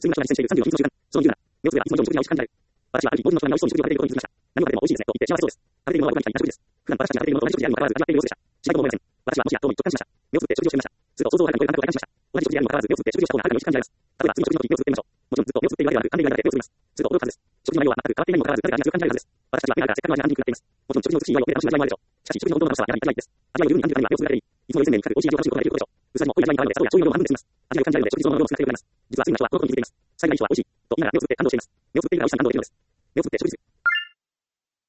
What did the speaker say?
すぐな人が実践している3秒の秘密の習慣。その理由なら、目をつぶればいつも以上の食事が美味しく感じられる。私はある日、同時の人が美味しそうに食事を食べていることに気づきました。何を食べても美味しいですね、と言って幸せそうです。食べているものは他に他人食事です。普段私たちが食べているものと同じ食事であるにもかかわらず味わっている様子でした。したいとも思いません。私はもしやとも一感じました。目をつぶって食事をしてみました。すると想像をはるかに超える感覚を体感しました。同じ食事であるにもかかわらず目をつぶって食事をした方がはるかに美味しく感じられます。例えば次の食事の時目をつぶってみましょう。もちろんずっと目をつぶっているわけではなく、勘弁がなくて目をつぶります。すると驚くはずです。食事の内容は全く変わっていないにもかかわらず誰かに熱く感じられるはずです。私たちは目があるからせっかくの味が安心になっています。もちろん食事の美しい祝いを得て楽しむ味わいもあるでしょう。しかし食事の本当の楽しさはやはり味わいです。味わいを十分に感じるためには目をつぶればいい。いつも良い鮮明に光る美味しい味を楽しむことができることでしょう。薄味も濃い味わいも変わるので砂糖や醤油の量も半分で済みます。味を感じられるので食事その量も少なくてよくなります。実は次の人はこのことに気づいています。最大の人は美味しいと言いながら目をつぶって感動しています。目をつぶっているから美味しさに感動できるのです。目をつぶって食事する。